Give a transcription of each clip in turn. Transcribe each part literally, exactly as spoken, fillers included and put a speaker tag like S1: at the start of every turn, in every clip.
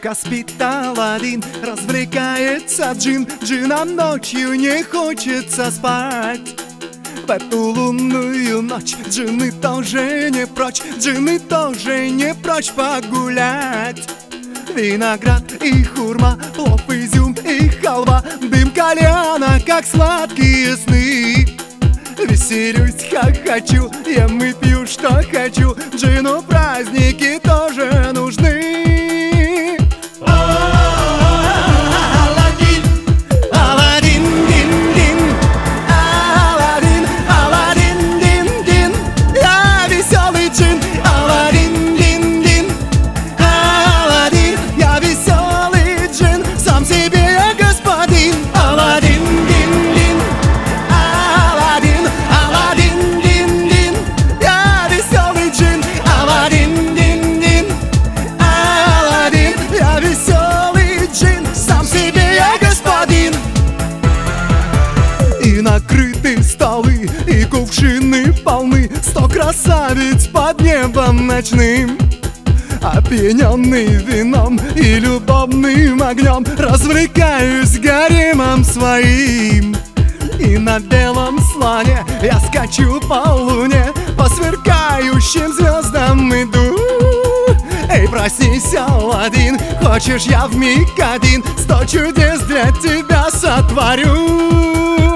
S1: Крепко спит Аладдин, развлекается джин. Джинам ночью не хочется спать. В эту лунную ночь джинны тоже не прочь, джинны тоже не прочь погулять. Виноград и хурма, плов, изюм и халва, дым кальяна, как сладкие сны. Веселюсь, хохочу, ем и пью, что хочу. Джину праздники тоже нужны. И накрыты столы, и кувшины полны, сто красавиц под небом ночным. Опьяненный вином и любовным огнем, развлекаюсь гаремом своим. И на белом слоне я скачу по луне, по сверкающим звездам иду. Эй, проснись, Аладдин, хочешь, я вмиг один сто чудес для тебя сотворю.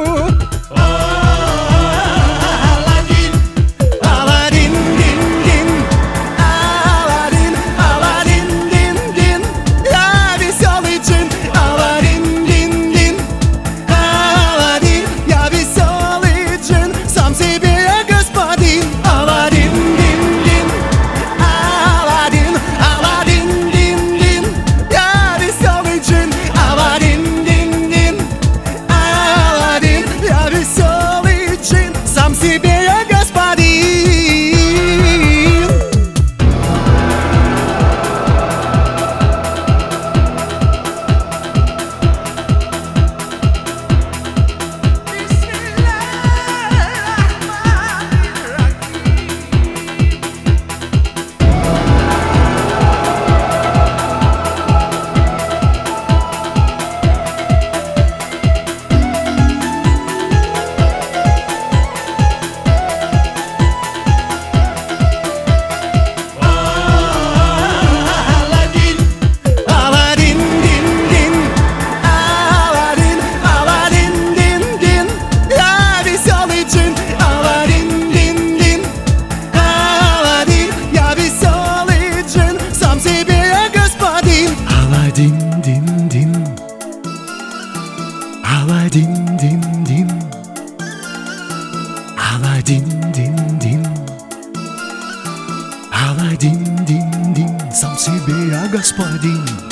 S1: Аладдин-дин-дин, Аладдин-дин-дин, Аладдин-дин-дин, Аладдин-дин-дин, сам себе я господин.